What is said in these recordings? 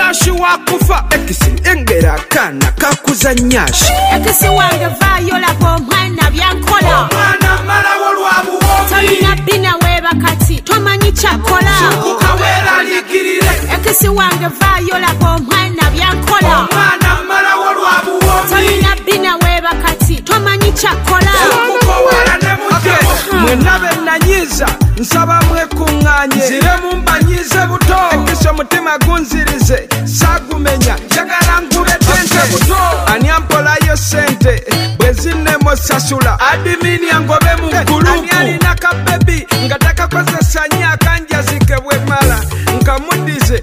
nyashi wakufa ekisi engera kana kakuza nyashi ekisi wange vayola bomwana byankola omwana malawo lwabuwombi tolina bina weba kati tomanyi kyakola kukawera ligirire ekisi wange vayola bomwana byankola omwana malawo lwabuwombi tolina bina weba kati tomanyi kyakola kukowala ne mujjawo mwena bennanyiza nsaba mwekuŋŋaanye nzire mumbanyize buto ekisi omutima gunzirize saagumenya njagala nguletente buto ani ampolayo sente bwe zinnemo sasula adimini angobe mu gulupu ani alina kabebi nga takakozesa nnyo akanjazike bwe mala nkamudize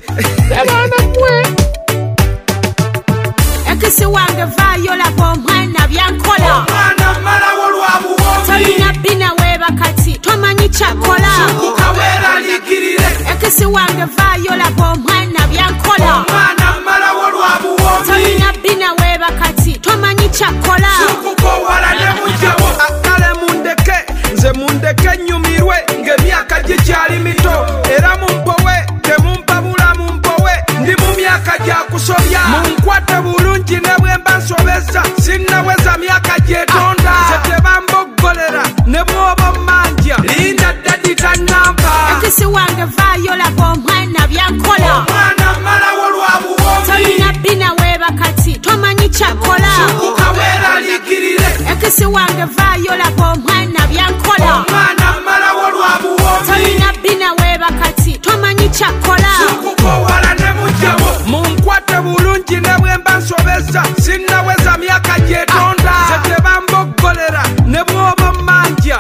ekisi wange vayola bomwana byankola omwana malawo lwabuwombi tolina bina weba kati tomanyi kyakola kukawera ligirire ekisi wange vayola bomwana byankola omwana malawo lwabuwombi tolina bina weba kati tomanyi kyakola kukowala ne mujjawo akale mundeke nze mundeke nnyumirwe ng'emyaka gikyali mito era mumpowe temumpa bulamu mpowe ndi mu myaka gya kusobya munkwate bulungi ne bwe mba nsobeza sinnaweza myaka gyetonda ze tebamboggolera ne bw'oba mmanja linda ddadi tannampa ekisi wange vayola bomwana byankola omwana malawo lwabuwombi tolina bina weba kati tomanyi kyakola kukawera ligirire ekisi wange vayola bomwana byankola omwana malawo lwabuwombi tolina bina weba kati tomanyi kyakola kukowala ne mujjawo munkwate bulungi ne bwe mba nsobeza sinnaweza myaka gyetonda ze tebamboggolera ne bw'oba mmanja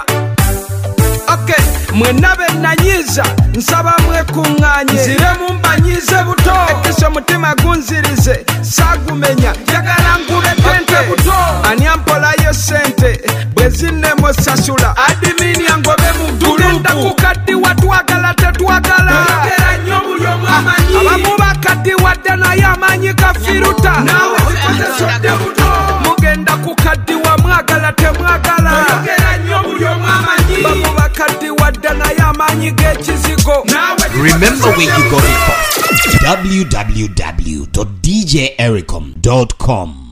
mwena bennanyiza nsaba mwekuŋŋaanye nzire mumbanyize buto ekisi omutima gunzirize saagumenya njagala nguletente buto ani ampolayo sente bwe zinnemo sasula adimini angobe mu tugenda kukaddiwa twagala tetwagala oyogera nnyo buli omu amanyi abamu bakaddiwadde naye amaanyi gafiruta naawe zikozesodde buto mugenda kukaddiwa mwagala temwagala oyogera nnyo buli omu amanyi bamu bakaddiwadde naye amaanyi g'ekizigo. Remember where you got it from. www.djericom.com